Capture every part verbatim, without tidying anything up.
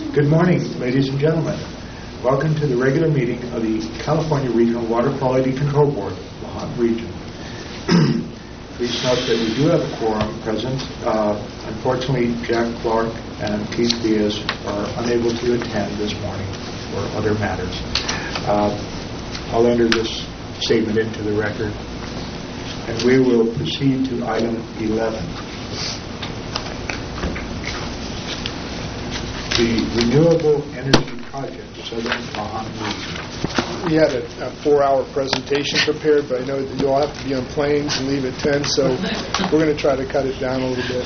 Good morning, ladies and gentlemen. Welcome to the regular meeting of the California Regional Water Quality Control Board, Lahontan Region. Please note that we do have a quorum present. Uh, unfortunately, Jack Clark and Keith Diaz are unable to attend this morning for other matters. Uh, I'll enter this statement into the record, and we will proceed to item eleven. The Renewable Energy Project, Southern Lahontan Region. We had a, a four-hour presentation prepared, but I know that you'll have to be on planes and leave at ten, so we're going to try to cut it down a little bit.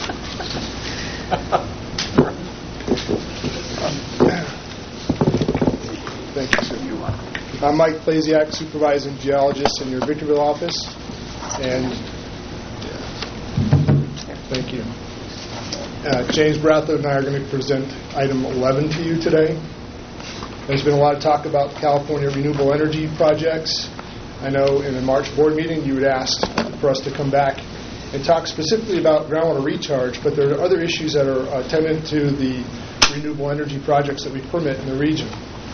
Thank you, sir. I'm Mike Plasiak, Supervising Geologist in your Victorville office, and thank you. Uh, James Bradford and I are going to present item eleven to you today. There's been a lot of talk about California renewable energy projects. I know in the March board meeting you had asked for us to come back and talk specifically about groundwater recharge, but there are other issues that are attendant to the renewable energy projects that we permit in the region.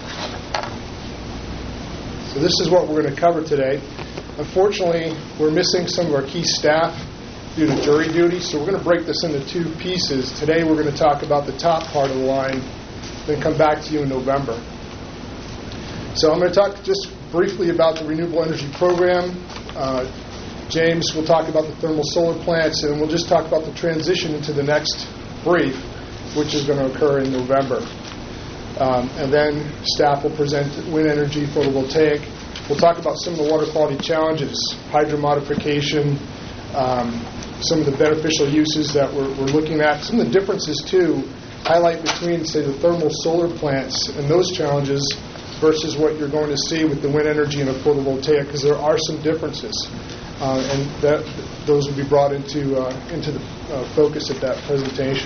So this is what we're going to cover today. Unfortunately, we're missing some of our key staff due to jury duty, so we're going to break this into two pieces. Today we're going to talk about the top part of the line, then come back to you in November. So I'm going to talk just briefly about the renewable energy program. Uh, James will talk about the thermal solar plants, and we'll just talk about the transition into the next brief, which is going to occur in November. Um, and then staff will present wind energy, photovoltaic. We'll talk about some of the water quality challenges, hydromodification, um, some of the beneficial uses that we're, we're looking at, some of the differences too, highlight between, say, the thermal solar plants and those challenges versus what you're going to see with the wind energy and the photovoltaic, because there are some differences, uh, and that those will be brought into uh, into the uh, focus of that presentation.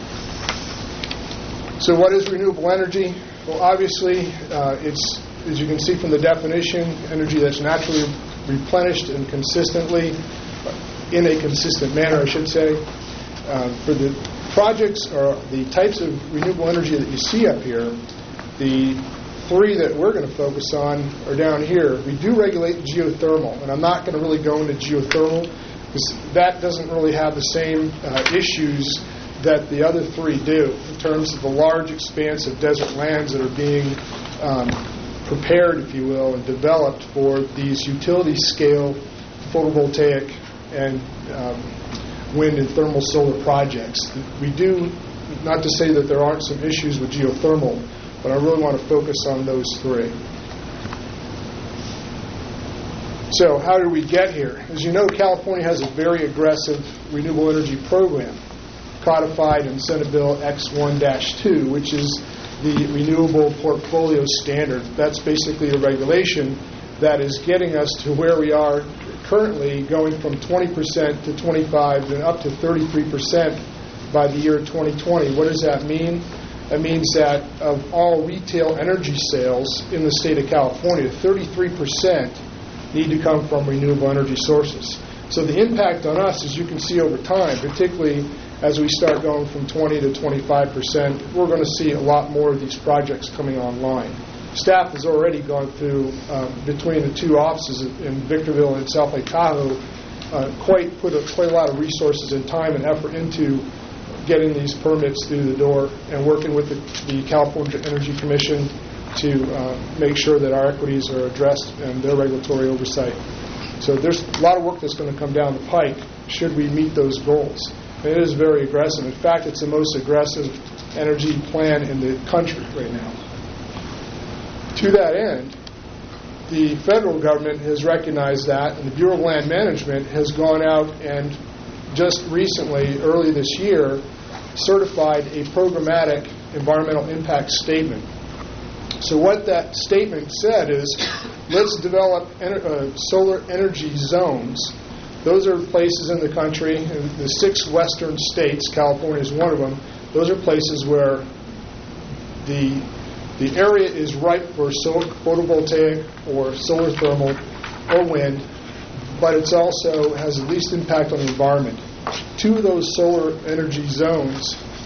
So, what is renewable energy? Well, obviously, uh, it's, as you can see from the definition, energy that's naturally replenished and consistently, in a consistent manner, I should say. Uh, for the projects or the types of renewable energy that you see up here, the three that we're going to focus on are down here. We do regulate geothermal, and I'm not going to really go into geothermal because that doesn't really have the same uh, issues that the other three do in terms of the large expanse of desert lands that are being um, prepared, if you will, and developed for these utility-scale photovoltaic and um, wind and thermal solar projects. We do, not to say that there aren't some issues with geothermal, but I really want to focus on those three. So how did we get here? As you know, California has a very aggressive renewable energy program codified in Senate Bill X one dash two, which is the Renewable Portfolio Standard. That's basically a regulation that is getting us to where we are currently, going from twenty percent to twenty-five and up to thirty-three percent by the year twenty twenty. What does that mean? That means that of all retail energy sales in the state of California, thirty-three percent need to come from renewable energy sources. So the impact on us, as you can see over time, particularly as we start going from twenty to twenty-five percent, we're going to see a lot more of these projects coming online. Staff has already gone through, um, between the two offices in Victorville and South Lake Tahoe, uh, quite put a, quite a lot of resources and time and effort into getting these permits through the door and working with the, the California Energy Commission to uh, make sure that our equities are addressed and their regulatory oversight. So there's a lot of work that's going to come down the pike should we meet those goals. And it is very aggressive. In fact, it's the most aggressive energy plan in the country right now. To that end, the federal government has recognized that, and the Bureau of Land Management has gone out and just recently, early this year, certified a programmatic environmental impact statement. So what that statement said is, let's develop ener- uh, solar energy zones. Those are places in the country, in the six western states, California is one of them, those are places where the The area is ripe for solar, photovoltaic or solar thermal or wind, but it also has the least impact on the environment. Two of those solar energy zones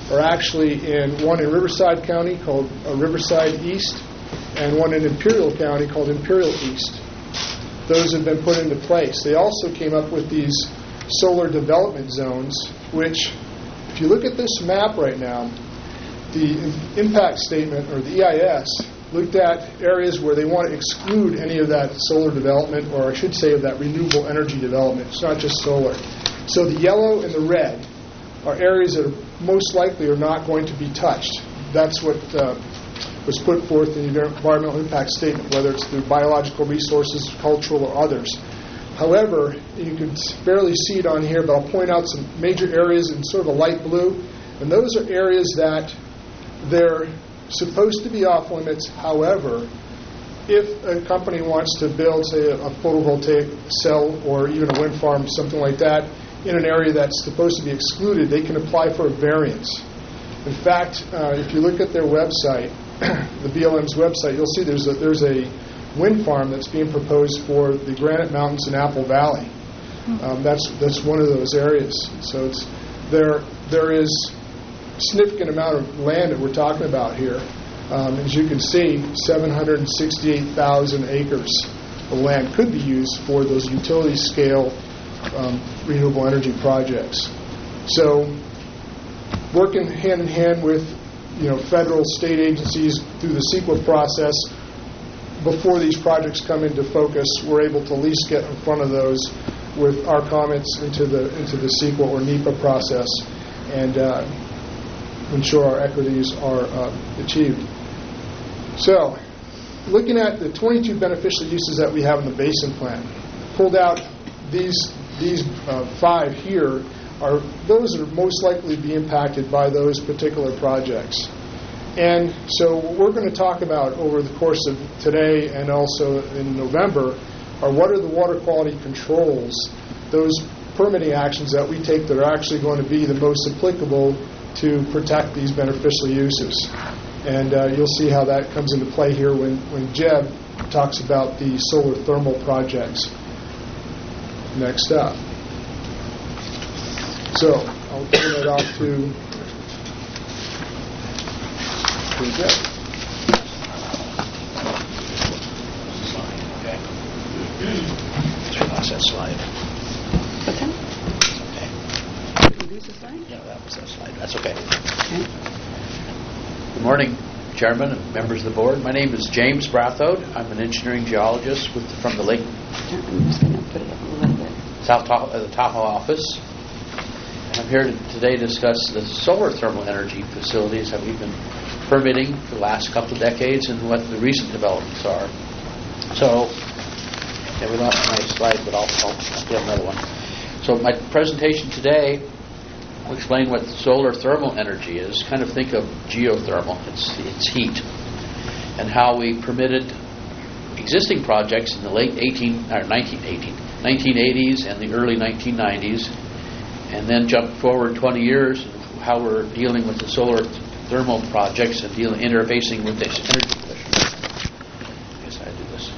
are actually in one in Riverside County called uh, Riverside East and one in Imperial County called Imperial East. Those have been put into place. They also came up with these solar development zones, which, if you look at this map right now, the impact statement, or the E I S, looked at areas where they want to exclude any of that solar development, or I should say of that renewable energy development. It's not just solar. So the yellow and the red are areas that are most likely are not going to be touched. That's what uh, was put forth in the environmental impact statement, whether it's through biological resources, cultural, or others. However, you can barely see it on here, but I'll point out some major areas in sort of a light blue, and those are areas that they're supposed to be off limits. However, if a company wants to build, say, a photovoltaic cell or even a wind farm, something like that, in an area that's supposed to be excluded, they can apply for a variance. In fact, uh, if you look at their website, the B L M's website, you'll see there's a, there's a wind farm that's being proposed for the Granite Mountains in Apple Valley. Um, that's that's one of those areas. So it's there. There is a significant amount of land that we're talking about here. Um, as you can see, seven hundred sixty-eight thousand acres of land could be used for those utility scale um, renewable energy projects. So, working hand in hand with you know federal, state agencies through the CEQA process, before these projects come into focus, we're able to at least get in front of those with our comments into the into the CEQA or NEPA process, and uh, ensure our equities are uh, achieved. So, looking at the twenty-two beneficial uses that we have in the basin plan, pulled out these these uh, five here are those that are most likely to be impacted by those particular projects. And so what we're going to talk about over the course of today and also in November are what are the water quality controls, those permitting actions that we take that are actually going to be the most applicable to protect these beneficial uses. And uh, you'll see how that comes into play here when, when Jeb talks about the solar thermal projects next up. So I'll turn it off to, to Jeb. Okay. Just lost that slide. What's that? Okay. Did you lose the slide? Yeah, that was that slide. That's okay. Okay. Good morning, Chairman and members of the board. My name is James Brathode. I'm an engineering geologist with, from the Lake I'm just going to put it up a little bit. South Tahoe, uh, the Tahoe office. And I'm here to today discuss the solar thermal energy facilities that we've been permitting for the last couple of decades and what the recent developments are. So, yeah, we lost my slide, but I'll, I'll get another one. So my presentation today will explain what solar thermal energy is. Kind of think of geothermal. It's, it's heat. And how we permitted existing projects in the late eighteen, or nineteen eighteen, nineteen eighties and the early nineteen nineties, and then jump forward twenty years, how we're dealing with the solar thermal projects and dealing, interfacing with this energy commission. I guess I do this.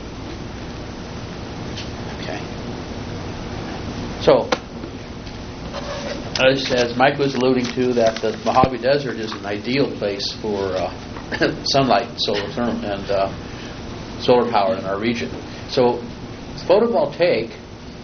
Okay. So, as, as Mike was alluding to, that the Mojave Desert is an ideal place for uh, sunlight, solar thermal, and uh, solar power in our region. So, photovoltaic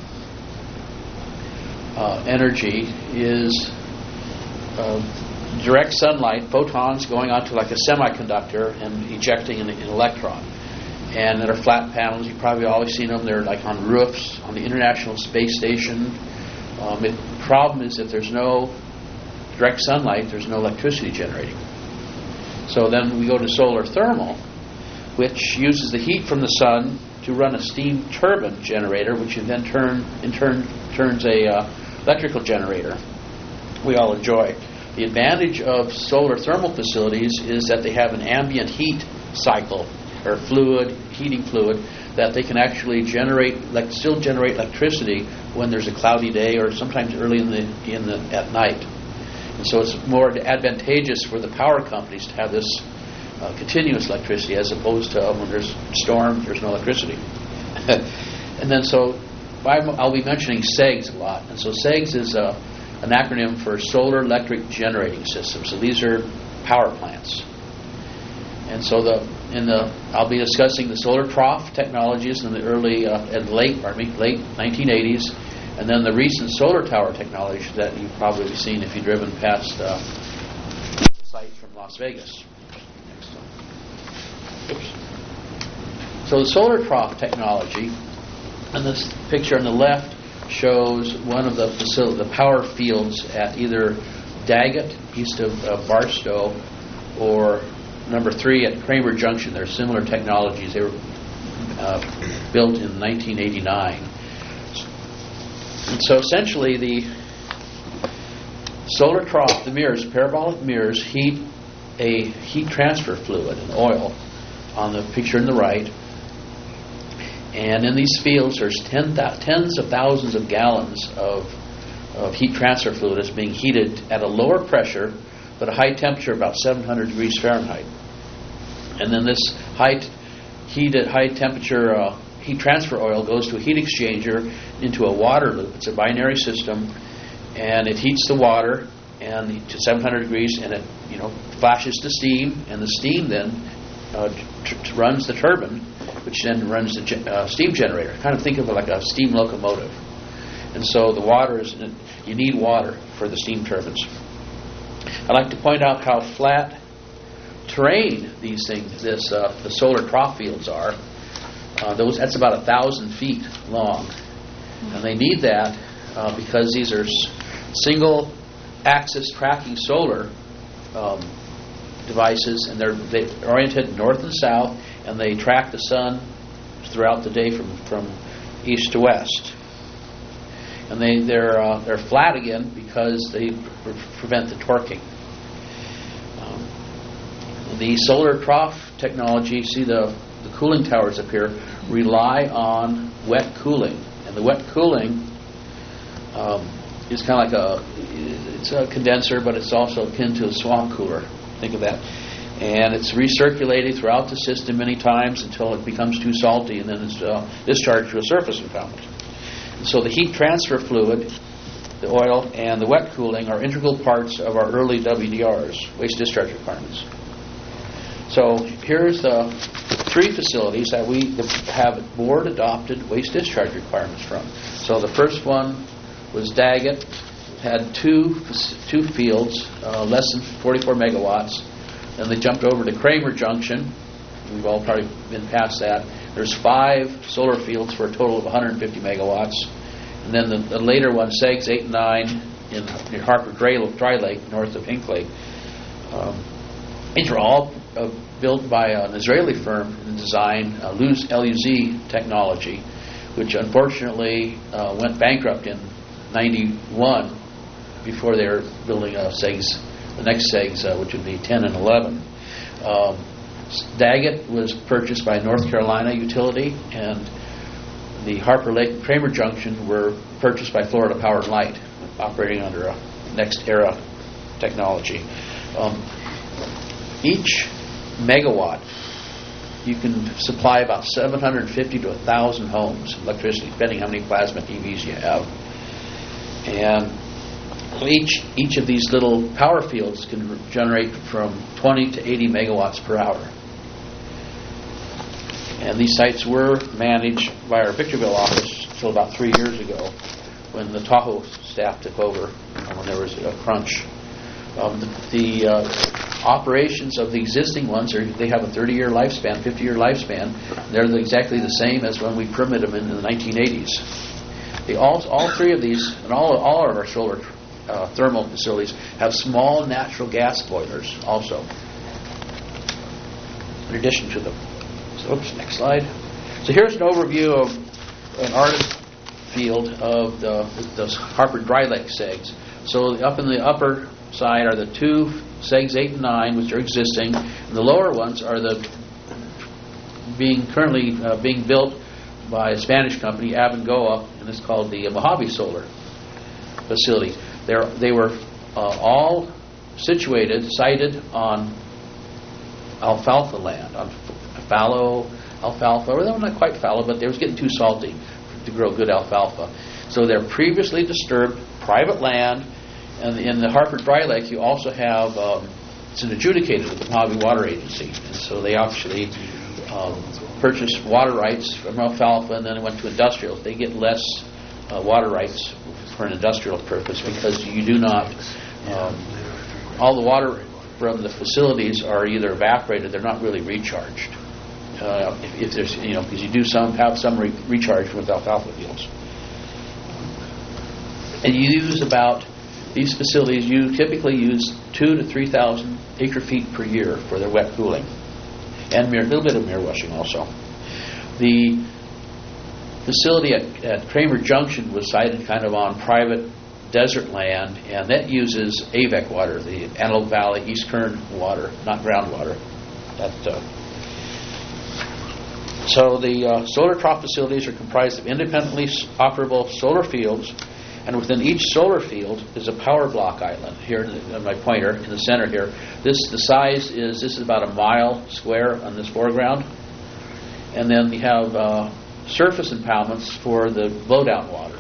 uh, energy is uh, direct sunlight, photons going onto like a semiconductor and ejecting an, an electron. And there are flat panels. You've probably always seen them. They're like on roofs, on the International Space Station. Um, the problem is that there's no direct sunlight, there's no electricity generating. So then we go to solar thermal, which uses the heat from the sun to run a steam turbine generator, which in then turn in turn turns a uh, electrical generator we all enjoy. The advantage of solar thermal facilities is that they have an ambient heat cycle or fluid, heating fluid, that they can actually generate, like still generate electricity when there's a cloudy day or sometimes early in the in the at night. And so it's more advantageous for the power companies to have this uh, continuous electricity as opposed to uh, when there's storm, there's no electricity. And then so I'm, I'll be mentioning S E Gs a lot. And so S E Gs is a an acronym for Solar Electric Generating System. So these are power plants. And so the in the I'll be discussing the solar trough technologies in the early uh, and late pardon me late nineteen eighties, and then the recent solar tower technology that you've probably seen if you've driven past uh, the site from Las Vegas. Next slide. Oops. So the solar trough technology, and this picture on the left shows one of the facility, the power fields at either Daggett, east of uh, Barstow, or number three at Kramer Junction. They're similar technologies. They were uh, built in nineteen eighty-nine. And so essentially the solar trough, the mirrors, parabolic mirrors, heat a heat transfer fluid, an oil, on the picture on the right. And in these fields, there's ten th- tens of thousands of gallons of, of heat transfer fluid that's being heated at a lower pressure, but a high temperature, about seven hundred degrees Fahrenheit. And then this high t- heated, high temperature uh, heat transfer oil goes to a heat exchanger into a water loop. It's a binary system, and it heats the water and to seven hundred degrees, and it you know flashes to steam, and the steam then uh, t- t- runs the turbine, which then runs the ge- uh, steam generator. Kind of think of it like a steam locomotive. And so the water is, you need water for the steam turbines. I'd like to point out how flat terrain these things, this uh, the solar trough fields are. Uh, those that's about a thousand feet long, and they need that uh, because these are s- single axis tracking solar um, devices, and they're they're oriented north and south, and they track the sun throughout the day from, from east to west. And they they're uh, they're flat again because they pre- prevent the torquing. Um, the solar trough technology, see the the cooling towers up here, rely on wet cooling, and the wet cooling um, is kind of like a it's a condenser, but it's also akin to a swamp cooler. Think of that. And it's recirculated throughout the system many times until it becomes too salty, and then it's uh, discharged to a surface impoundment. And so the heat transfer fluid, the oil, and the wet cooling are integral parts of our early W D Rs, waste discharge requirements. So here's the three facilities that we have board-adopted waste discharge requirements from. So the first one was Daggett, had two two fields, uh, less than forty-four megawatts. Then they jumped over to Kramer Junction. We've all probably been past that. There's five solar fields for a total of one hundred fifty megawatts. And then the, the later one, SEGS eight and nine, in near Harper Dry, Dry Lake, north of Hinkley. Um, these were all uh, built by an Israeli firm and designed uh, L U Z technology, which unfortunately uh, went bankrupt in ninety-one before they were building a SEGS, the next SEGS, uh, which would be ten and eleven. Um, Daggett was purchased by North Carolina Utility, and the Harper Lake and Kramer Junction were purchased by Florida Power and Light, operating under a Next Era technology. Um, each megawatt, you can supply about seven hundred fifty to one thousand homes of electricity, depending how many plasma T Vs you have. And each each of these little power fields can generate from twenty to eighty megawatts per hour. And these sites were managed by our Victorville office until about three years ago, when the Tahoe staff took over, when there was a crunch. Um, the the uh, operations of the existing ones are they have a thirty-year lifespan, fifty-year lifespan. They're exactly the same as when we permitted them in the nineteen eighties. They all all three of these and all all of our solar uh, thermal facilities have small natural gas boilers also, in addition to them. So, oops, next slide. So here's an overview of an artist field of the, the Harper Dry Lake SEGS. So up in the upper side are the two SEGS eight and nine, which are existing, and the lower ones are the being currently uh, being built by a Spanish company, Abengoa, and it's called the Mojave Solar facility. They're, they were uh, all situated, sited on alfalfa land, on fallow alfalfa, or they were not quite fallow, but they was getting too salty to grow good alfalfa. So they're previously disturbed private land, And in the Hartford Dry Lake, you also have, um, it's an adjudicated with the Mojave Water Agency. And so they actually um, purchased water rights from alfalfa, and then it went to industrials. They get less uh, water rights for an industrial purpose because you do not, um, all the water from the facilities are either evaporated, they're not really recharged. Uh, if, if there's, you know, because you do some have some re- recharge with alfalfa fields. And you use about, these facilities, you typically use two to three thousand acre feet per year for their wet cooling, and a little bit of mirror washing also. The facility at, at Kramer Junction was sited kind of on private desert land, and that uses A V E C water, the Antelope Valley East Kern water, not groundwater. That, uh, so the uh, solar trough facilities are comprised of independently operable solar fields, and within each solar field is a power block island. Here, in my pointer in the center here, this the size is this is about a mile square on this foreground, and then we have uh, surface impoundments for the blowdown water.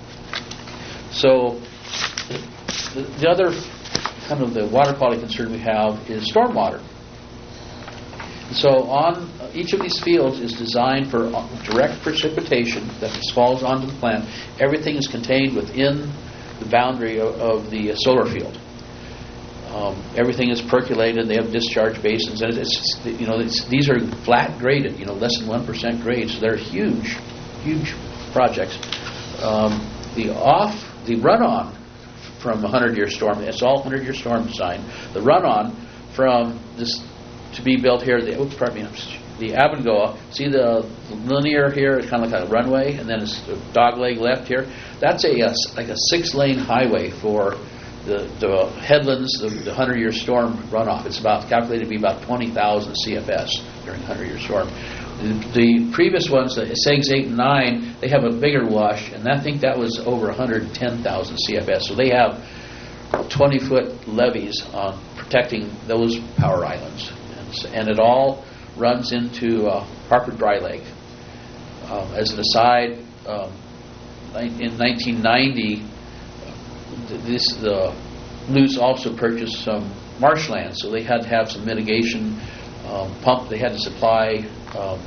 So the, the other kind of the water quality concern we have is stormwater. So on each of these fields is designed for direct precipitation that falls onto the plant. Everything is contained within the boundary of, of the solar field. Um, everything is percolated. They have discharge basins, and it's, you know it's, these are flat graded, you know, less than one percent grade. So they're huge, huge projects. Um, the off, the run-on from a hundred-year storm. It's all hundred-year storm design. The run-on from this. To be built here, the oops, pardon me, the Abengoa. See the linear here? It's kind of like a runway, and then it's a dog leg left here. That's a, a like a six-lane highway for the the headlands, the, the hundred-year storm runoff. It's about calculated to be about twenty thousand C F S during the hundred-year storm. The, the previous ones, the SEGS eight and nine, they have a bigger wash, and I think that was over one hundred ten thousand C F S. So they have twenty-foot levees on protecting those power islands. And it all runs into uh, Hartford Dry Lake. Um, as an aside, um, in nineteen ninety, this the Lutz also purchased some marshland, so they had to have some mitigation um, pump. They had to supply um,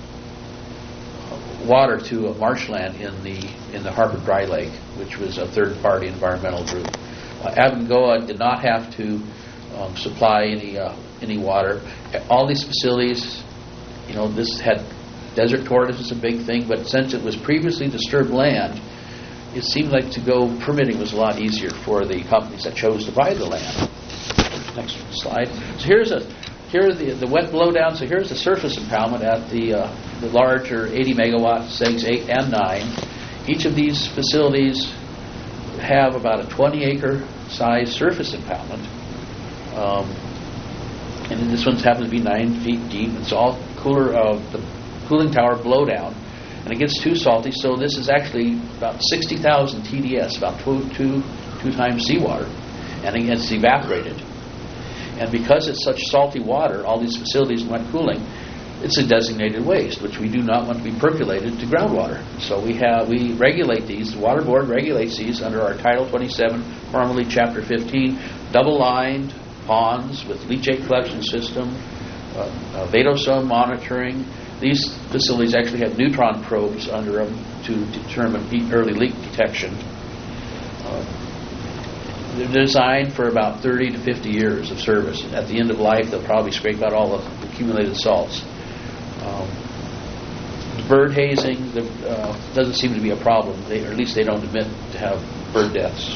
water to a marshland in the in the Hartford Dry Lake, which was a third-party environmental group. Uh, Abengoa did not have to um, supply any. Uh, any water. All these facilities, you know, this had desert tortoise is a big thing, but since it was previously disturbed land, it seemed like to go permitting was a lot easier for the companies that chose to buy the land. Next slide. So here's a here are the the wet blowdown. So here's the surface impoundment at the uh, the larger eighty megawatt SEGS eight and nine. Each of these facilities have about a twenty acre size surface impoundment. Um, And this one happens to be nine feet deep. It's all cooler of uh, the cooling tower blowdown, and it gets too salty. So this is actually about sixty thousand T D S, about two, two, two times seawater, and it gets evaporated. And because it's such salty water, all these facilities went cooling. It's a designated waste, which we do not want to be percolated to groundwater. So we have we regulate these. The Water Board regulates these under our Title twenty-seven, formerly Chapter fifteen, double-lined ponds with leachate collection system, uh, uh, vadosome monitoring. These facilities actually have neutron probes under them to determine early leak detection. Uh, they're designed for about thirty to fifty years of service. At the end of life, they'll probably scrape out all the accumulated salts. Um, bird hazing the, uh, doesn't seem to be a problem, they, or at least they don't admit to have bird deaths.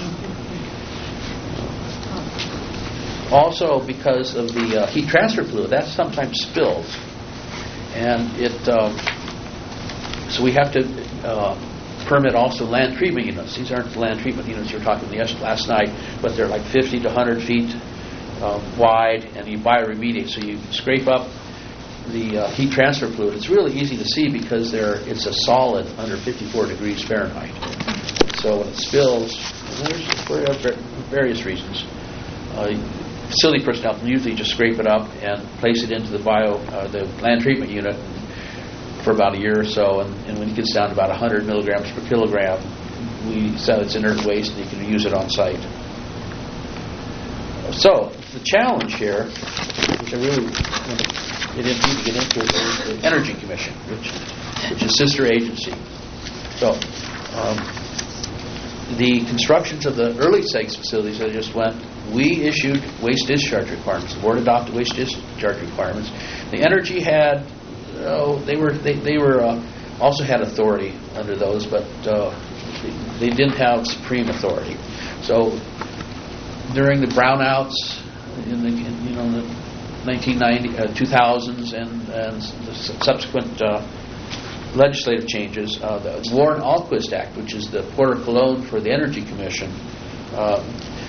Also, because of the uh, heat transfer fluid, that sometimes spills, and it. Um, so we have to uh, permit also land treatment units. These aren't the land treatment units you were talking about last night, but they're like fifty to one hundred feet uh, wide, and you bioremediate. So you scrape up the uh, heat transfer fluid. It's really easy to see because they're it's a solid under fifty-four degrees Fahrenheit. So when it spills, there's for various reasons. Uh, Facility personnel can usually just scrape it up and place it into the bio, uh, the land treatment unit for about a year or so, and, and when it gets down to about one hundred milligrams per kilogram, we sell it's inert waste and you can use it on site. So the challenge here, which I really want to get into, need to get into, is the Energy Commission, which which is sister agency. So um, the constructions of the early SEGS facilities that just went, we issued waste discharge requirements. The board adopted waste discharge requirements. The Energy had, oh, they were they they were uh, also had authority under those, but uh, they, they didn't have supreme authority. So during the brownouts in the in, you know the nineteen ninety, uh, two thousands and, and the subsequent uh, legislative changes, uh, the Warren-Alquist Act, which is the Porter Cologne for the Energy Commission, uh,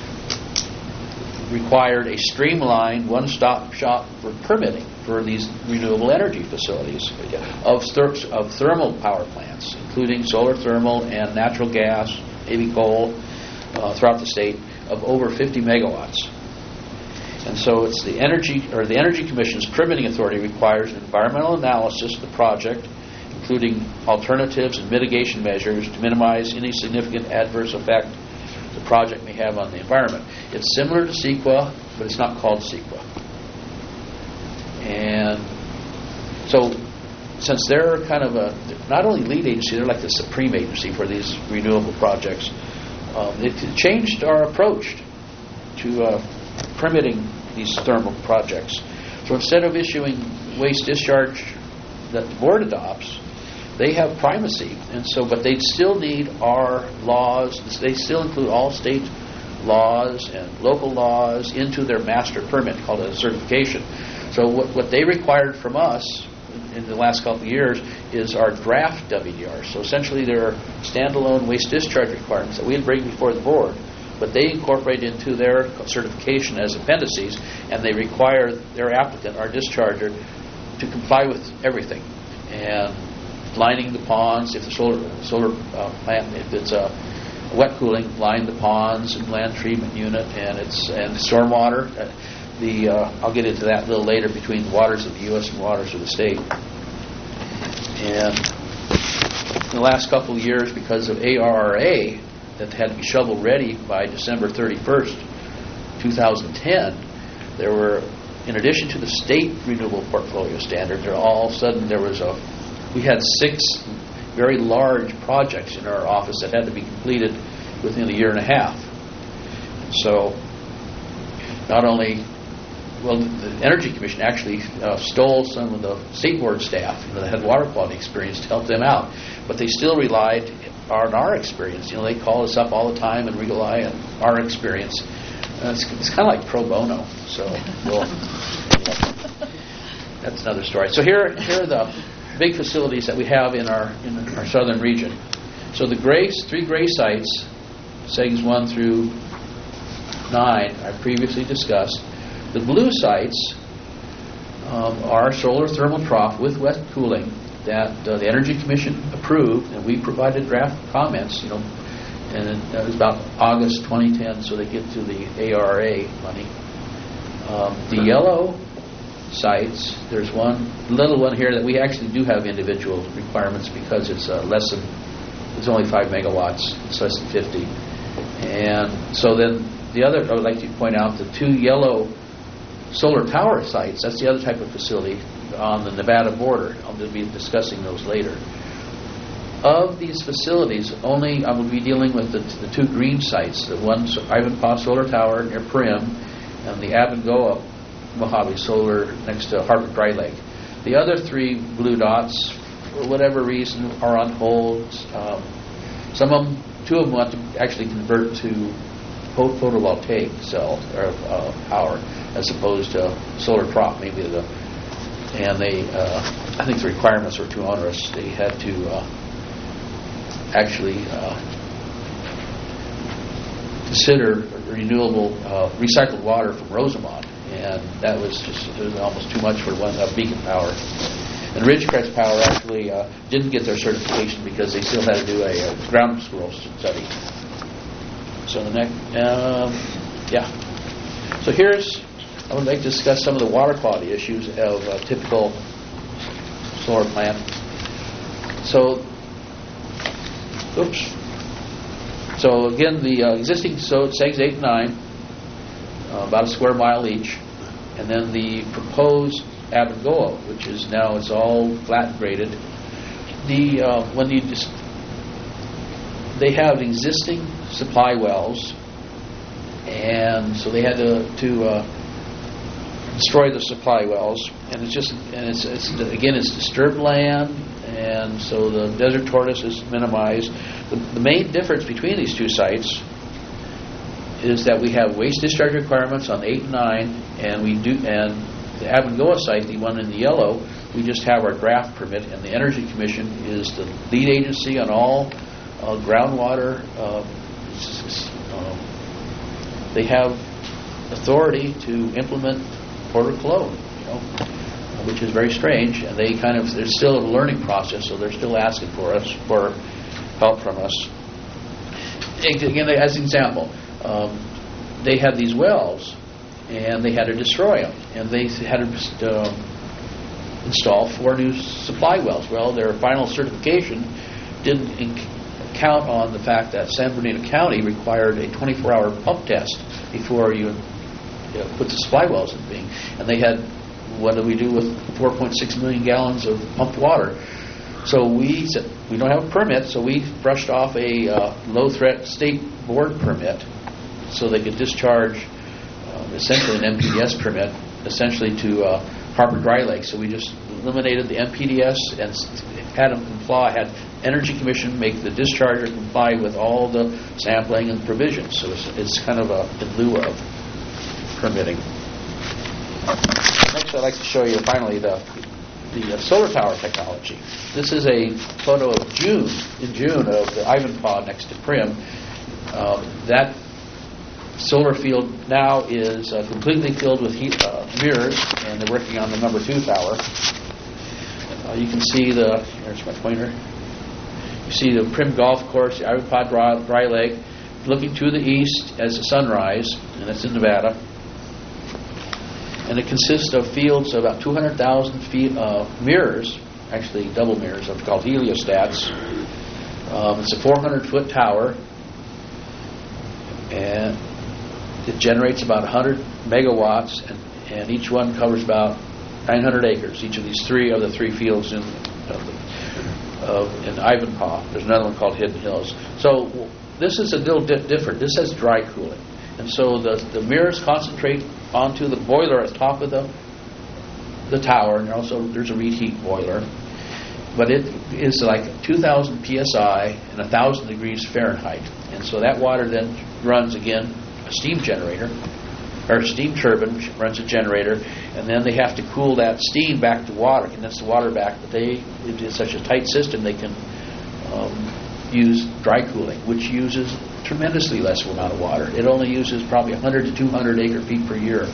required a streamlined one-stop shop for permitting for these renewable energy facilities of, ther- of thermal power plants, including solar thermal and natural gas, maybe coal, uh, throughout the state, of over fifty megawatts. And so it's the energy, or the Energy Commission's permitting authority requires an environmental analysis of the project, including alternatives and mitigation measures to minimize any significant adverse effect the project may have on the environment. It's similar to CEQA, but it's not called CEQA. And so since they're kind of a, not only lead agency, they're like the supreme agency for these renewable projects, um, it changed our approach to uh, permitting these thermal projects. So instead of issuing waste discharge that the board adopts, they have primacy, and so but they still need our laws. They still include all state laws and local laws into their master permit, called a certification. So what, what they required from us in the last couple of years is our draft W D R. So essentially there are standalone waste discharge requirements that we'd bring before the board, but they incorporate into their certification as appendices, and they require their applicant, our discharger, to comply with everything. And lining the ponds, if the solar solar uh, plant, if it's a wet cooling, line the ponds and land treatment unit, and it's and stormwater. Uh, the uh, I'll get into that a little later, between the waters of the U S and waters of the state. And in the last couple of years, because of A R R A that had to be shovel ready by December thirty-first, twenty ten, there were, in addition to the state renewable portfolio standard, there all of a sudden there was a we had six very large projects in our office that had to be completed within a year and a half. So not only, well, the Energy Commission actually uh, stole some of the state board staff, you know, that had water quality experience, to help them out, but they still relied on our experience. You know, they call us up all the time and rely on our experience. Uh, it's it's kind of like pro bono. So we'll, yeah, that's another story. So here, here are the big facilities that we have in our in our southern region. So the gray, three gray sites, SEGS one through nine, I previously discussed. The blue sites um, are solar thermal trough with wet cooling that uh, the Energy Commission approved, and we provided draft comments. You know, and it, that was about August twenty ten, so they get to the A R R A money. Um, the yellow sites, there's one little one here that we actually do have individual requirements because it's uh, less than, it's only five megawatts, it's less than fifty. And so then the other, I would like to point out the two yellow solar tower sites, that's the other type of facility on the Nevada border. I'll be discussing those later. Of these facilities, only I will be dealing with the, the two green sites, the one Ivanpah Solar Tower near Primm, and the Abengoa Mojave Solar next to Harvard Dry Lake. The other three blue dots, for whatever reason, are on hold. Um, some of them, two of them want to actually convert to photovoltaic cell or uh, power as opposed to solar prop. Maybe the and they, uh, I think the requirements were too onerous. They had to uh, actually uh, consider renewable uh, recycled water from Rosamond. And that was just it was almost too much for one uh, Beacon Power. And Ridgecrest Power actually uh, didn't get their certification because they still had to do a, a ground squirrel study. So the next, um, yeah. So here's, I would like to discuss some of the water quality issues of a typical solar plant. So, oops. So again, the uh, existing so SEGS eight and nine. uh, about a square mile each, and then the proposed Abengoa, which is now it's all flat graded. The uh, when you just they have existing supply wells, and so they had to to uh, destroy the supply wells, and it's just and it's, it's again it's disturbed land, and so the desert tortoise is minimized. The, the main difference between these two sites is that we have waste discharge requirements on eight and nine, and we do and the Abengoa site, the one in the yellow, we just have our draft permit, and the Energy Commission is the lead agency on all uh, groundwater. Uh, uh, they have authority to implement Port of Cologne, you know, which is very strange, and they kind of, there's still a learning process, so they're still asking for us, for help from us. Again, as an example, um, they had these wells, and they had to destroy them, and they had to uh, install four new supply wells. Well, their final certification didn't inc- count on the fact that San Bernardino County required a twenty-four hour pump test before you, you know, put the supply wells in being. And they had, what do we do with four point six million gallons of pumped water? So we said, we don't have a permit, so we brushed off a uh, low-threat state board permit so they could discharge uh, essentially an M P D S permit, essentially to uh, Harper Dry Lake. So we just eliminated the M P D S and had them comply, had Energy Commission make the discharger comply with all the sampling and provisions. So it's, it's kind of a in lieu of permitting. Next, I'd like to show you finally the the uh, solar tower technology. This is a photo of June, in June, of the Ivanpah next to Primm. Um, that solar field now is uh, completely filled with heat, uh, mirrors, and they're working on the number two tower. Uh, you can see the, here's my pointer, you see the Primm Golf Course, the Ivanpah Dry, Dry Lake, looking to the east as the sunrise, and that's in Nevada. And it consists of fields of about two hundred thousand feet uh, mirrors, actually double mirrors, they're called heliostats. Um, it's a four hundred foot tower, and it generates about one hundred megawatts, and, and each one covers about nine hundred acres. Each of these three are the three fields in uh, uh, in Ivanpah. There's another one called Hidden Hills. So this is a little di- different. This has dry cooling, and so the the mirrors concentrate onto the boiler at the top of the the tower, and also there's a reheat boiler. But it is like two thousand P S I and one thousand degrees Fahrenheit, and so that water then runs again a steam generator, or a steam turbine which runs a generator, and then they have to cool that steam back to water, condense the water back. But they, it is such a tight system, they can um, use dry cooling, which uses tremendously less amount of water. It only uses probably one hundred to two hundred acre feet per year.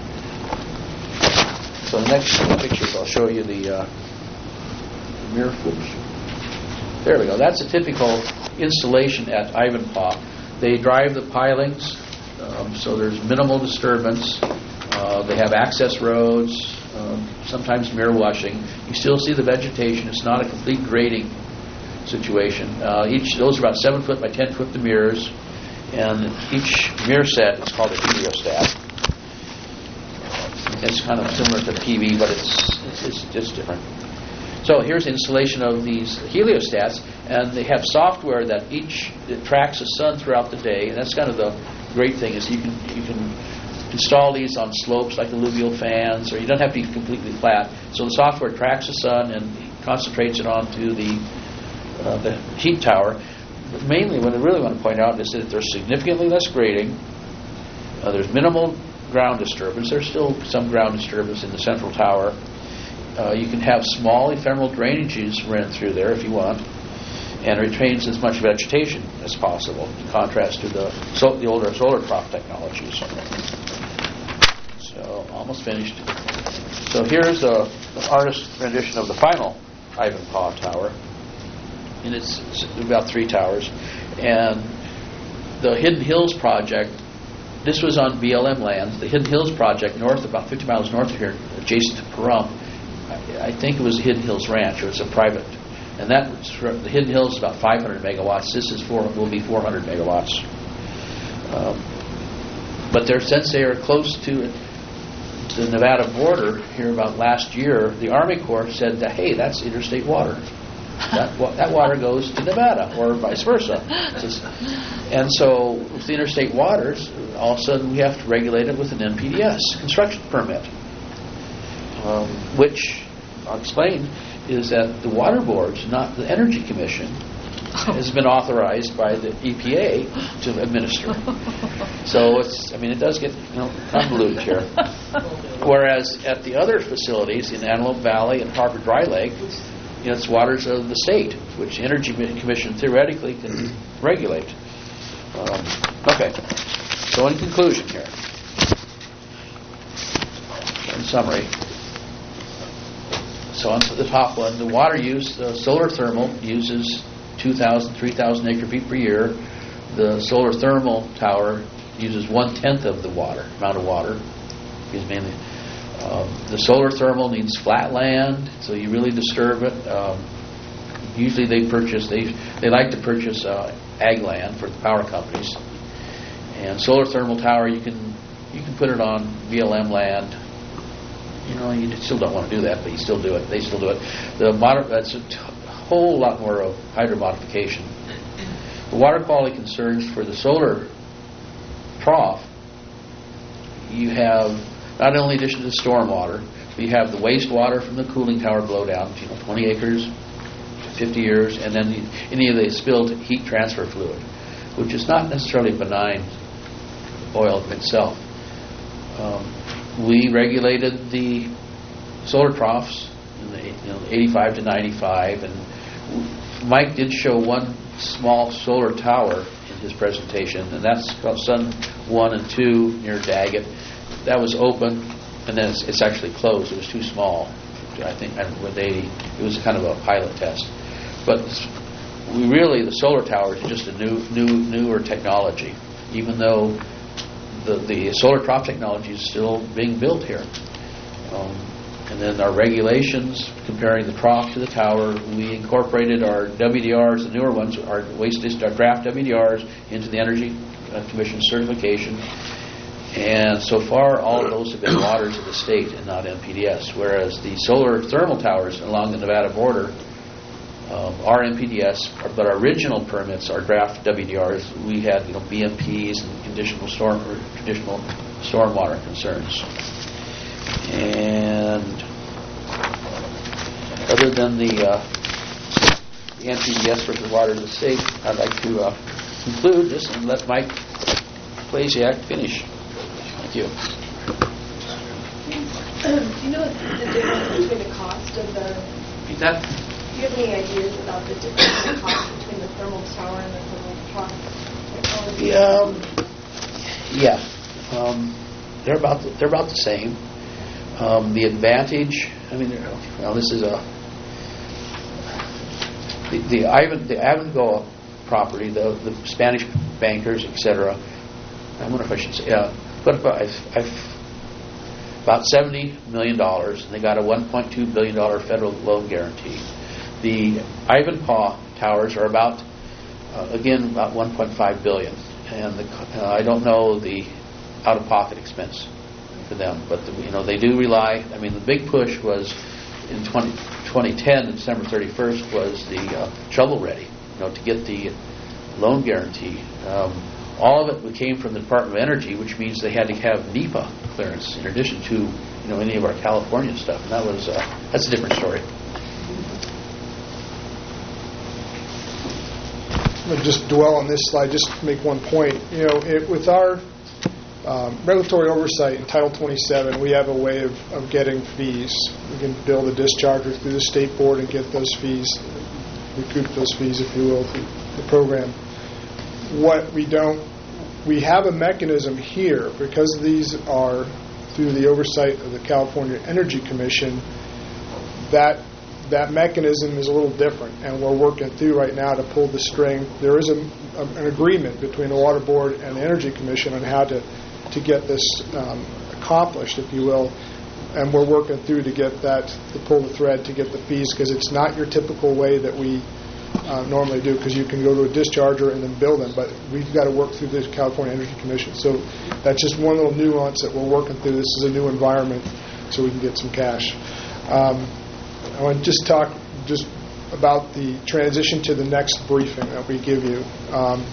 So the next pictures, I'll show you the uh, mirror. Oops. There we go. That's a typical installation at Ivanpah. They drive the pilings, um, so there's minimal disturbance. Uh, they have access roads, um, sometimes mirror washing. You still see the vegetation. It's not a complete grading situation. Uh, each those are about seven foot by ten foot the mirrors, and each mirror set is called a heliostat. It's kind of similar to P V, but it's it's just different. So here's the installation of these heliostats, and they have software that each that tracks the sun throughout the day. And that's kind of the great thing is you can you can install these on slopes like alluvial fans, or you don't have to be completely flat. So the software tracks the sun and concentrates it onto the Uh, the heat tower. But mainly what I really want to point out is that there's significantly less grading. Uh, there's minimal ground disturbance. There's still some ground disturbance in the central tower. Uh, you can have small ephemeral drainages run through there if you want, and it retains as much vegetation as possible, in contrast to the so, the older solar crop technologies. So almost finished. So here's the, the artist's rendition of the final Ivanpah tower. And it's about three towers. And the Hidden Hills project, this was on B L M land. The Hidden Hills project, north, about fifty miles north of here, adjacent to Pahrump, I, I think it was Hidden Hills Ranch, or it's a private. And that the Hidden Hills is about five hundred megawatts. This is four, will be four hundred megawatts. Um, But they're, since they are close to the Nevada border here about last year, the Army Corps said that, hey, that's interstate water. That, wa- that water goes to Nevada, or vice versa. Just, and so with the interstate waters, all of a sudden we have to regulate it with an N P D S construction permit, um, which I'll explain is that the water boards, not the Energy Commission, has been authorized by the E P A to administer. So it's, I mean, it does get, you know, convoluted here. Whereas at the other facilities in Antelope Valley and Harbor Dry Lake, you know, it's waters of the state, which the Energy Commission theoretically can regulate. Um, okay. So in conclusion here, in summary, so on to the top one, the water use, the solar thermal uses two thousand, three thousand acre feet per year. The solar thermal tower uses one-tenth of the water, amount of water. Because mainly, um, the solar thermal needs flat land, so you really disturb it. Um, usually they purchase, they they like to purchase uh, ag land for the power companies. And solar thermal tower, you can you can put it on B L M land. You know, you still don't want to do that, but you still do it. They still do it. The moder- that's a t- whole lot more of hydro modification. The water quality concerns for the solar trough, you have not only addition to the storm water, but you have the wastewater from the cooling tower blowdown, you know, twenty acres, fifty years, and then the, any of the spilled heat transfer fluid, which is not necessarily benign oil itself. Um, we regulated the solar troughs in the you know, eighty-five to ninety-five, and Mike did show one small solar tower in his presentation, and that's called Sun one and two near Daggett. That was open, and then it's, it's actually closed. It was too small. I think I with eighty, it was kind of a pilot test. But we really, the solar towers are just a new, new, newer technology, even though the the solar trough technology is still being built here. Um, and then our regulations comparing the trough to the tower, we incorporated our W D Rs, the newer ones, our waste discharge, our draft W D Rs into the Energy Commission certification. And so far, all of those have been waters of the state and not N P D S. Whereas the solar thermal towers along the Nevada border um, are N P D S, but our original permits, our draft W D Rs, we had you know B M Ps and conditional storm or traditional stormwater concerns. And other than the, uh, the N P D S versus waters of the state, I'd like to uh, conclude this and let Mike Plasiak finish. Thank you. Um, do you know the difference between the cost of the... Repeat that? Do you have any ideas about the difference in the cost between the thermal tower and the thermal trough technology? Yeah, um, yeah. Um, they're about the, they're about the same. Um, the advantage, I mean, well, this is a the, the Ivan the Avangoa property, the the Spanish bankers, et cetera. I wonder if I should say, yeah, but about, I've, I've about seventy million dollars, and they got a one point two billion dollar federal loan guarantee. The Ivanpah towers are about uh, again about one point five billion, and the, uh, I don't know the out-of-pocket expense for them, but the, you know they do rely. I mean, the big push was in twenty ten, December thirty-first, was the uh, shovel ready, you know, to get the loan guarantee. Um, all of it came from the Department of Energy, which means they had to have NEPA clearance in addition to you know any of our California stuff, and that was uh, that's a different story. I'm going to just dwell on this slide, just make one point. You know, it, with our Um, regulatory oversight in Title twenty-seven, we have a way of, of getting fees. We can bill the discharger through the state board and get those fees, recoup those fees, if you will, through the program. What we don't, we have a mechanism here, because these are through the oversight of the California Energy Commission, that that mechanism is a little different, and we're working through right now to pull the string. There is a, a, an agreement between the Water Board and the Energy Commission on how to to get this um, accomplished, if you will, and we're working through to get that, to pull the thread to get the fees, because it's not your typical way that we uh, normally do, because you can go to a discharger and then bill them, but we've got to work through the California Energy Commission. So that's just one little nuance that we're working through. This is a new environment, so we can get some cash. Um, I want to just talk just about the transition to the next briefing that we give you. Um,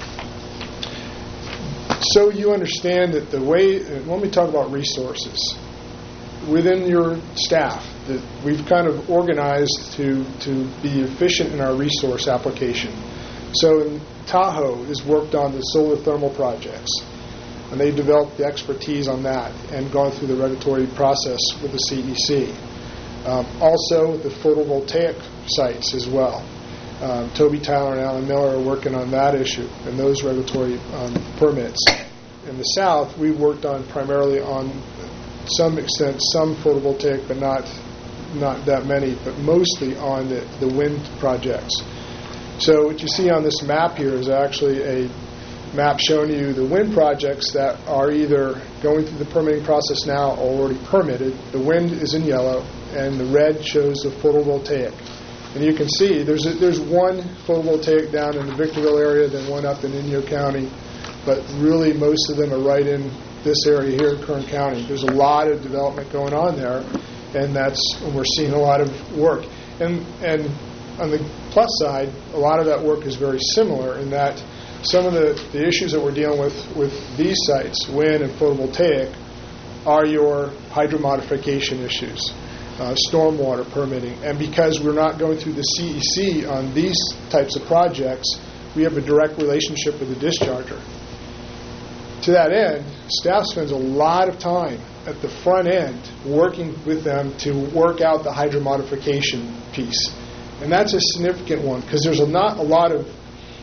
so you understand that the way, when we talk about resources, within your staff, that we've kind of organized to, to be efficient in our resource application. So Tahoe has worked on the solar thermal projects, and they've developed the expertise on that and gone through the regulatory process with the C E C. Um, also, the photovoltaic sites as well. Um, Toby Tyler and Alan Miller are working on that issue and those regulatory um, permits. In the South, we worked on primarily on some extent some photovoltaic, but not not that many, but mostly on the, the wind projects. So what you see on this map here is actually a map showing you the wind projects that are either going through the permitting process now or already permitted. The wind is in yellow, and the red shows the photovoltaic. And you can see there's a, there's one photovoltaic down in the Victorville area, then one up in Inyo County, but really most of them are right in this area here in Kern County. There's a lot of development going on there, and that's and we're seeing a lot of work. And and on the plus side, a lot of that work is very similar in that some of the, the issues that we're dealing with with these sites, wind and photovoltaic, are your hydromodification issues, uh, stormwater permitting. And because we're not going through the C E C on these types of projects, we have a direct relationship with the discharger. To that end, staff spends a lot of time at the front end working with them to work out the hydromodification piece. And that's a significant one because there's a not a lot of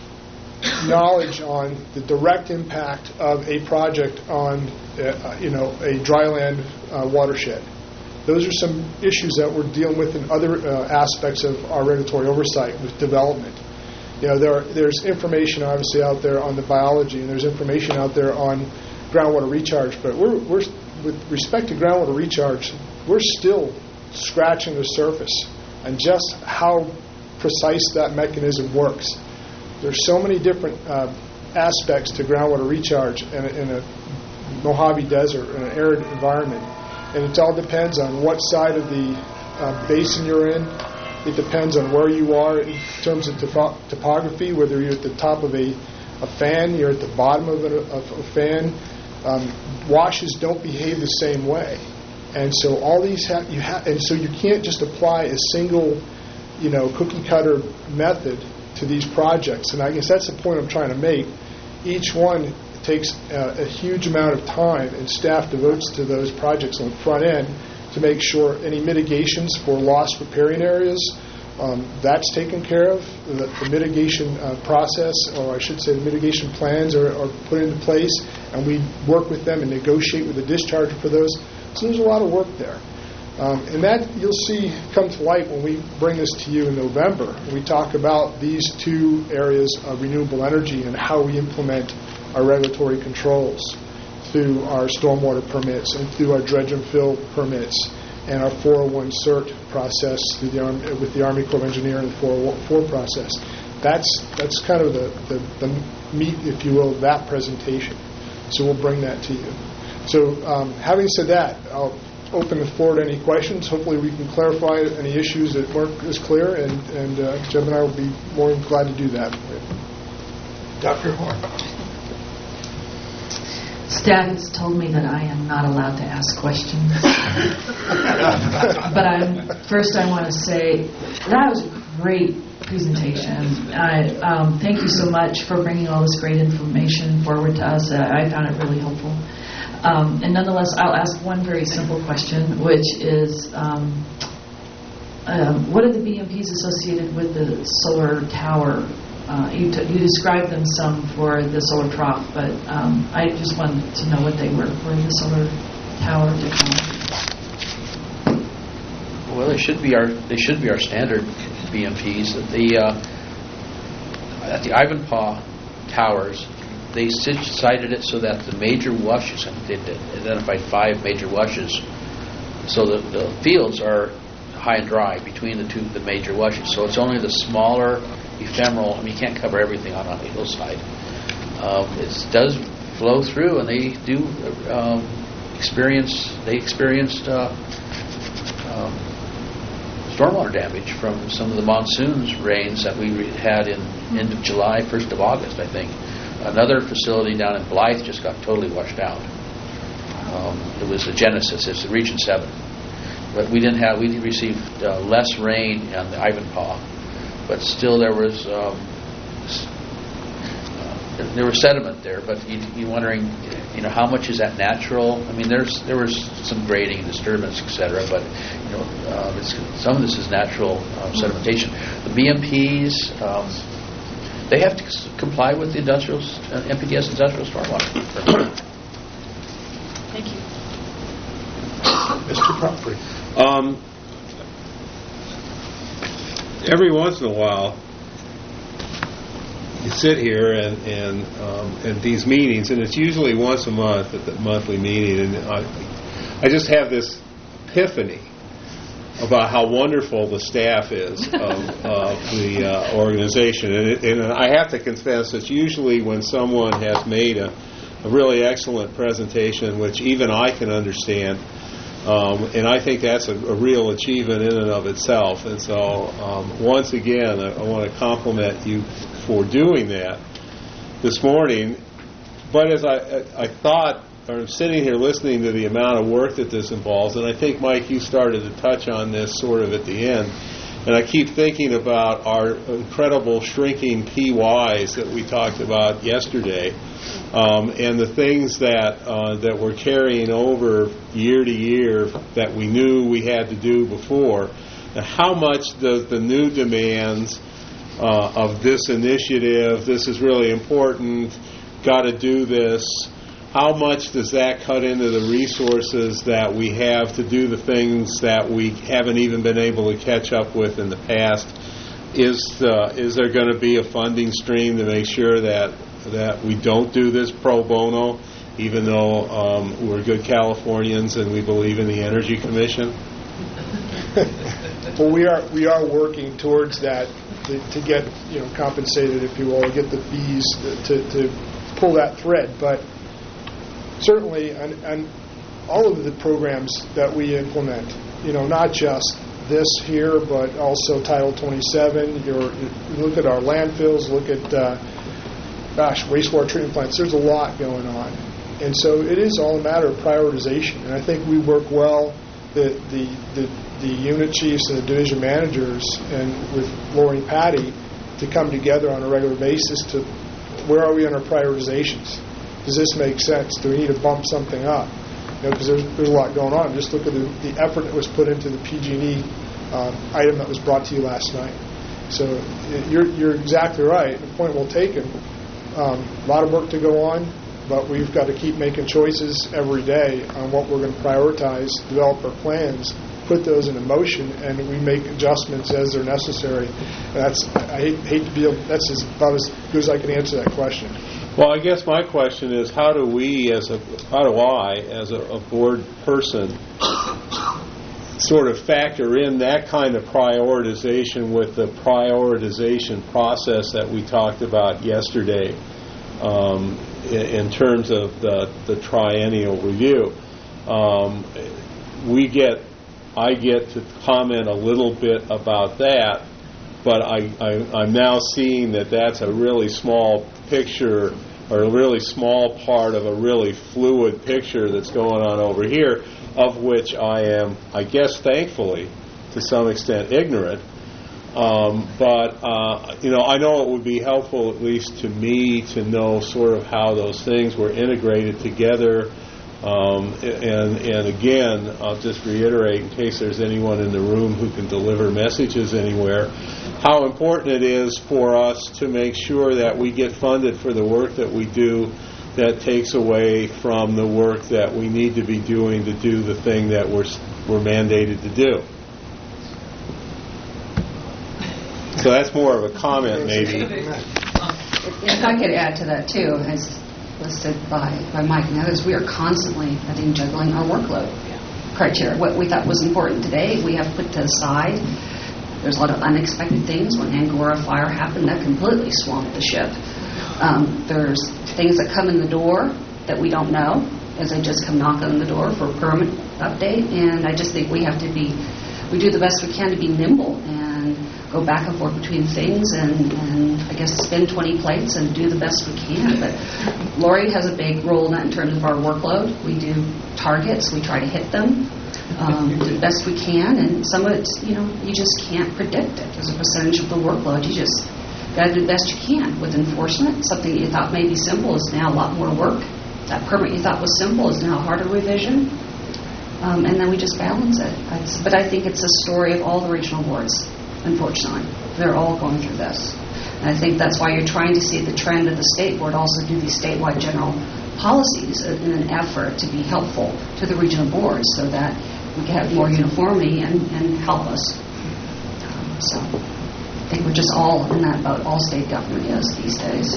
knowledge on the direct impact of a project on uh, you know, a dryland uh, watershed. Those are some issues that we're dealing with in other uh, aspects of our regulatory oversight with development. You know, there are, there's information obviously out there on the biology, and there's information out there on groundwater recharge. But we're, we're with respect to groundwater recharge, we're still scratching the surface on just how precise that mechanism works. There's so many different uh, aspects to groundwater recharge in a, in a Mojave Desert, in an arid environment, and it all depends on what side of the uh, basin you're in. It depends on where you are in terms of topo- topography, whether you're at the top of a, a fan, you're at the bottom of a, of a fan. Um, washes don't behave the same way. And so all these have, you have, and so you can't just apply a single, you know, cookie cutter method to these projects. And I guess that's the point I'm trying to make. Each one takes uh, a huge amount of time, and staff devotes to those projects on the front end to make sure any mitigations for lost riparian areas, um, that's taken care of. The, the mitigation uh, process, or I should say the mitigation plans are, are put into place, and we work with them and negotiate with the discharger for those. So there's a lot of work there. Um, and that you'll see come to light when we bring this to you in November. We talk about these two areas of renewable energy and how we implement our regulatory controls through our stormwater permits and through our dredge and fill permits and our four oh one cert process through the Army, with the Army Corps of Engineers and the four oh four process. That's that's kind of the, the, the meat, if you will, of that presentation. So we'll bring that to you. So um, having said that, I'll open the floor to any questions. Hopefully we can clarify any issues that weren't as clear, and, and uh, Jim and I will be more than glad to do that. Doctor Horn. Staff has told me that I am not allowed to ask questions. But I'm, first I want to say that was a great presentation. I, um, thank you so much for bringing all this great information forward to us. Uh, I found it really helpful. Um, and nonetheless, I'll ask one very simple question, which is, um, um, what are the B M Ps associated with the solar tower? Uh, you, t- you described them some for the solar trough, but um, I just wanted to know what they were for the solar tower technology. Well, they should be our they should be our standard B M Ps. The uh, at the Ivanpah towers, they sited it so that the major washes, and they identified five major washes, so the, the fields are high and dry between the two the major washes. So it's only the smaller ephemeral. I mean, you can't cover everything on a hillside. Um, it does flow through, and they do um, experience. They experienced uh, um, stormwater damage from some of the monsoons rains that we re- had in end of July, first of August, I think. Another facility down in Blythe just got totally washed out. Um, it was the Genesis. It's the Region Seven, but we didn't have. We received uh, less rain on the Ivanpah, but still there was. Um, There was sediment there, but you, you're wondering, you know, how much is that natural? I mean, there's there was some grading, disturbance, et cetera, but you know, uh, it's, some of this is natural um, sedimentation. The B M Ps, um, they have to s- comply with the industrial uh, M P D S industrial stormwater. Thank you. Mister Pumphrey. Um, every once in a while, you sit here and and um, at these meetings, and it's usually once a month at the monthly meeting, and I, I just have this epiphany about how wonderful the staff is of, of the uh, organization, and, it, and I have to confess it's usually when someone has made a, a really excellent presentation, which even I can understand. Um, and I think that's a, a real achievement in and of itself. And so, um, once again, I, I want to compliment you for doing that this morning. But as I, I, I thought, or I'm sitting here listening to the amount of work that this involves, and I think, Mike, you started to touch on this sort of at the end, and I keep thinking about our incredible shrinking P Ys that we talked about yesterday. Um, and the things that uh, that we're carrying over year to year that we knew we had to do before, and how much does the new demands uh, of this initiative, this is really important, got to do this, how much does that cut into the resources that we have to do the things that we haven't even been able to catch up with in the past? Is, uh, is there going to be a funding stream to make sure that that we don't do this pro bono, even though um, we're good Californians and we believe in the Energy Commission? Well, we are we are working towards that to, to get you know compensated, if you will, to get the fees to, to pull that thread. But certainly, and, and all of the programs that we implement, you know, not just this here, but also Title twenty-seven. You're, you look at our landfills, look at uh, gosh, wastewater treatment plants. There's a lot going on, and so it is all a matter of prioritization. And I think we work well, the the the, the unit chiefs and the division managers, and with Lori and Patty, to come together on a regular basis to where are we on our prioritizations? Does this make sense? Do we need to bump something up? You know, because there's there's a lot going on. Just look at the, the effort that was put into the P G and E um, item that was brought to you last night. So you're you're exactly right. The point well taken. Um, a lot of work to go on, but we've got to keep making choices every day on what we're going to prioritize, develop our plans, put those into motion, and we make adjustments as they're necessary. And that's I hate, hate to be able, that's as, about as good as I can answer that question. Well, I guess my question is, how do we, as a, how do I, as a, a board person, sort of factor in that kind of prioritization with the prioritization process that we talked about yesterday um, in, in terms of the, the triennial review? Um, we get, I get to comment a little bit about that, but I, I, I'm now seeing that that's a really small picture or a really small part of a really fluid picture that's going on over here, of which I am, I guess, thankfully, to some extent, ignorant. Um, but, uh, you know, I know it would be helpful, at least to me, to know sort of how those things were integrated together. Um, and, and again, I'll just reiterate, in case there's anyone in the room who can deliver messages anywhere, how important it is for us to make sure that we get funded for the work that we do that takes away from the work that we need to be doing to do the thing that we're, we're mandated to do. So that's more of a comment, maybe. If I could add to that, too, as listed by, by Mike and others, we are constantly, I think, juggling our workload criteria. What we thought was important today, we have put to the side. There's a lot of unexpected things. When Angora fire happened, that completely swamped the ship. Um, there's things that come in the door that we don't know, as they just come knock on the door for a permit update. And I just think we have to be, we do the best we can to be nimble and go back and forth between things and, and I guess spin twenty plates and do the best we can. But Lori has a big role in that in terms of our workload. We do targets. We try to hit them. Um, do the best we can, and some of it's, you know, you just can't predict it. As a percentage of the workload, you just got to do the best you can. With enforcement, something you thought may be simple is now a lot more work. That permit you thought was simple is now harder revision. Um, and then we just balance it. It's, but I think it's a story of all the regional boards, unfortunately. They're all going through this. And I think that's why you're trying to see the trend of the state board also do these statewide general policies in an effort to be helpful to the regional boards so that we can have more uniformity and, and help us. Um, so I think we're just all in that boat. All state government is these days.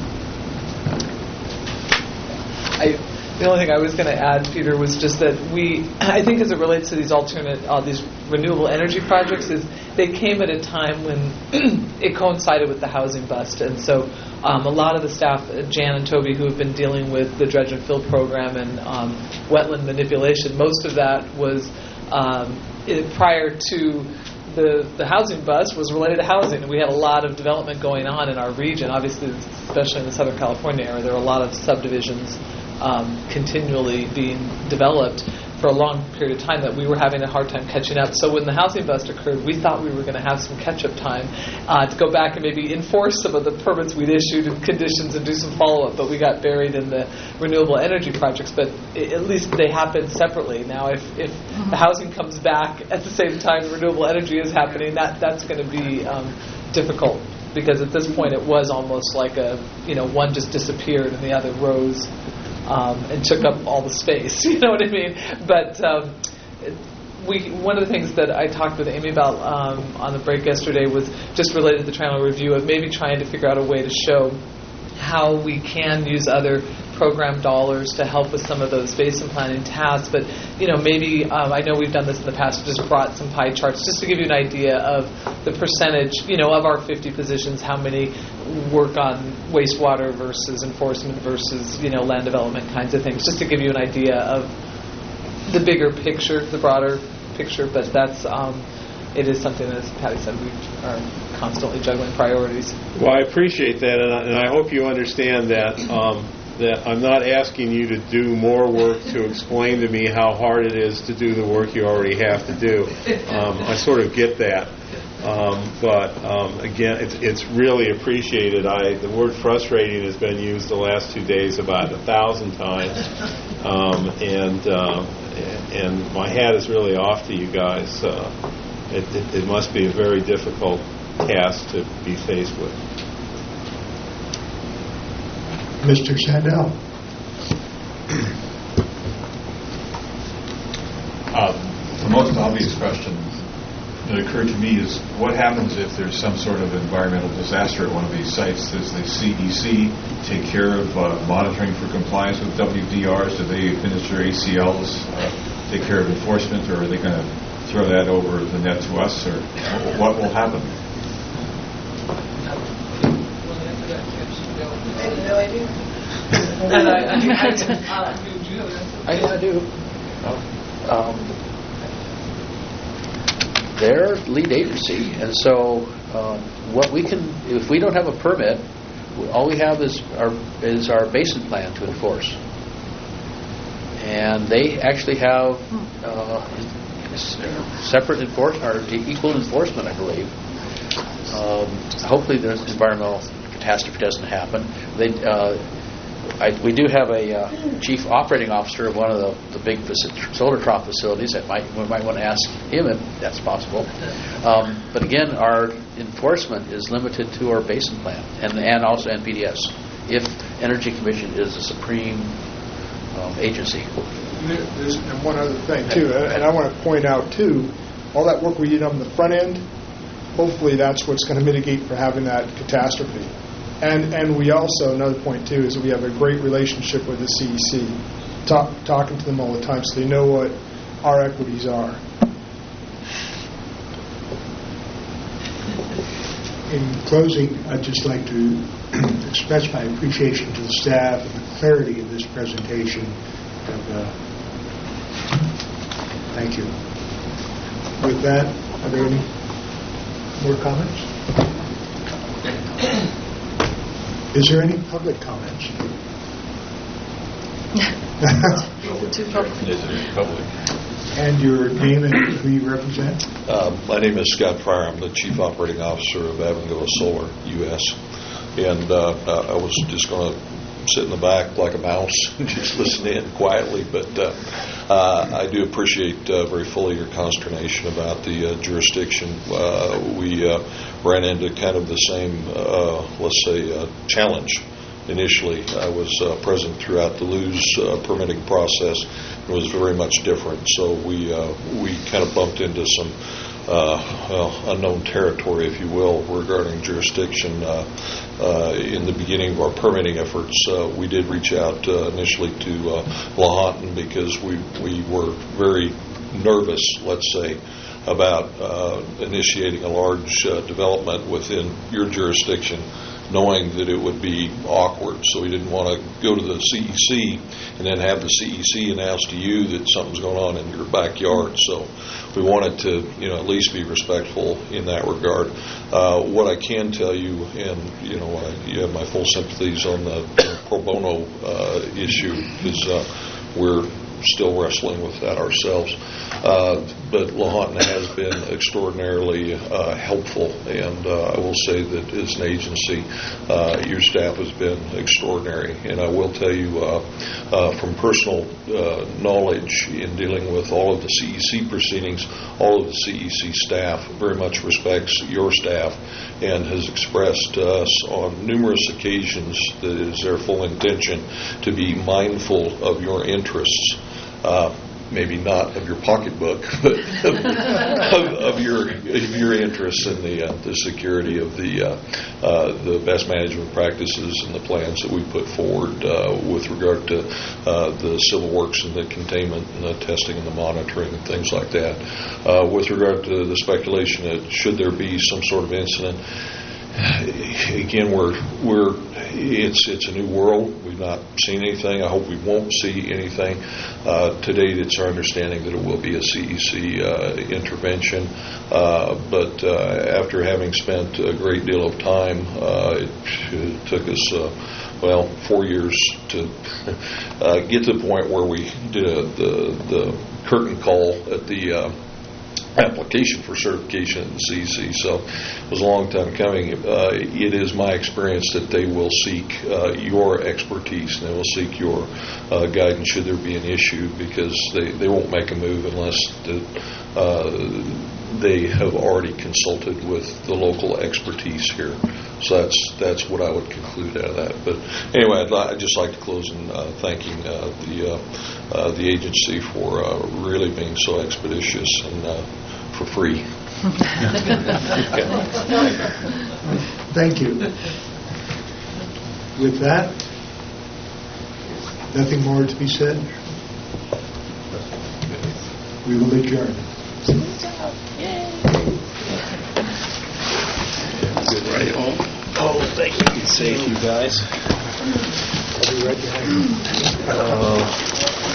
I, the only thing I was going to add, Peter, was just that we, I think as it relates to these alternate, uh, these renewable energy projects, is they came at a time when it coincided with the housing bust. And so um, a lot of the staff, Jan and Toby, who have been dealing with the dredge and fill program and um, wetland manipulation, most of that was um, it, prior to the, the housing bust was related to housing. And we had a lot of development going on in our region, obviously, especially in the Southern California area. There were a lot of subdivisions Um, continually being developed for a long period of time that we were having a hard time catching up. So when the housing bust occurred, we thought we were going to have some catch-up time uh, to go back and maybe enforce some of the permits we'd issued and conditions and do some follow-up, but we got buried in the renewable energy projects. But it, at least they happened separately. Now if, if the housing comes back at the same time the renewable energy is happening, that that's going to be um, difficult, because at this point it was almost like a, you know, one just disappeared and the other rose Um, and took up all the space, you know what I mean? But um, we, one of the things that I talked with Amy about um, on the break yesterday was just related to the triennial review of maybe trying to figure out a way to show how we can use other program dollars to help with some of those basin planning tasks. But, you know, maybe, um, I know we've done this in the past, just brought some pie charts just to give you an idea of the percentage, you know, of our fifty positions, how many work on wastewater versus enforcement versus, you know, land development kinds of things, just to give you an idea of the bigger picture, the broader picture. But that's, um, it is something that, as Patty said, we are constantly juggling priorities. Well, I appreciate that, and I, and I hope you understand that um, that I'm not asking you to do more work to explain to me how hard it is to do the work you already have to do. Um, I sort of get that. Um, but um, again, it's, it's really appreciated. I the word frustrating has been used the last two days about a thousand times, um, and uh, and my hat is really off to you guys. Uh, it, it, it must be a very difficult task to be faced with. Mister Sandell. Uh, the most obvious question that occurred to me is, what happens if there's some sort of environmental disaster at one of these sites? Does the C E C take care of uh, monitoring for compliance with W D Rs? Do they administer A C Ls, uh, take care of enforcement, or are they going to throw that over the net to us, or what will happen? I have no idea. And I, I, I, I, I, I do. Um, they're lead agency, and so um, what we can, if we don't have a permit, all we have is our is our basin plan to enforce, and they actually have uh, separate enforcement or equal enforcement, I believe. Um, hopefully, the environmental catastrophe doesn't happen. They, uh, I, we do have a uh, chief operating officer of one of the, the big solar trough facilities that might we might want to ask him if that's possible. Um, but again, our enforcement is limited to our basin plan and and also N P D S. If Energy Commission is the supreme um, agency. There's and one other thing too, and I want to point out too, all that work we did on the front end. Hopefully, that's what's going to mitigate for having that catastrophe. And and we also, another point too, is that we have a great relationship with the C E C, talk, talking to them all the time so they know what our equities are. In closing, I'd just like to express my appreciation to the staff and the clarity of this presentation. And, uh, thank you. With that, are there any more comments? Is there any public comments? Too public. Is it public? And your name and who you represent? Uh, my name is Scott Fryer. I'm the Chief Operating Officer of Abengoa Solar U S And uh, I was just going to sit in the back like a mouse and just listen in quietly. But uh, uh, I do appreciate uh, very fully your consternation about the uh, jurisdiction. Uh, we uh, ran into kind of the same, uh, let's say, uh, challenge. Initially, I was uh, present throughout the Luz uh, permitting process. It was very much different. So we uh, we kind of bumped into some uh, well, unknown territory, if you will, regarding jurisdiction. Uh, uh, in the beginning of our permitting efforts, uh, we did reach out uh, initially to uh, Lahontan because we we were very nervous, let's say, about uh, initiating a large uh, development within your jurisdiction, knowing that it would be awkward. So we didn't want to go to the C E C and then have the C E C announce to you that something's going on in your backyard. So we wanted to, you know, at least be respectful in that regard. Uh, what I can tell you, and you know, I, you have my full sympathies on the, the pro bono uh, issue, because uh, we're still wrestling with that ourselves. Uh, but Lahontan has been extraordinarily uh, helpful, and uh, I will say that as an agency, uh, your staff has been extraordinary. And I will tell you uh, uh, from personal uh, knowledge in dealing with all of the C E C proceedings, all of the C E C staff very much respects your staff and has expressed to us on numerous occasions that it is their full intention to be mindful of your interests. Uh, maybe not of your pocketbook, but of, of, of your of your interests in the uh, the security of the uh, uh, the best management practices and the plans that we put forward uh, with regard to uh, the civil works and the containment and the testing and the monitoring and things like that. Uh, with regard to the speculation that should there be some sort of incident, again, we're we're it's it's a new world. We've not seen anything. I hope we won't see anything. Uh, to date, it's our understanding that it will be a C E C uh, intervention. Uh, but uh, after having spent a great deal of time, uh, it, it took us uh, well four years to uh, get to the point where we did a, the the curtain call at the Uh, application for certification in the C E C. So it was a long time coming. Uh, it is my experience that they will seek uh, your expertise and they will seek your uh, guidance should there be an issue, because they, they won't make a move unless the, uh, they have already consulted with the local expertise here. So that's that's what I would conclude out of that. But anyway, I'd, li- I'd just like to close in uh, thanking uh, the uh, uh, the agency for uh, really being so expeditious and uh, for free. Thank you. With that, nothing more to be said. We will adjourn. Good right home. Oh, thank you. Thank you, guys. I'll be right behind you. Uh,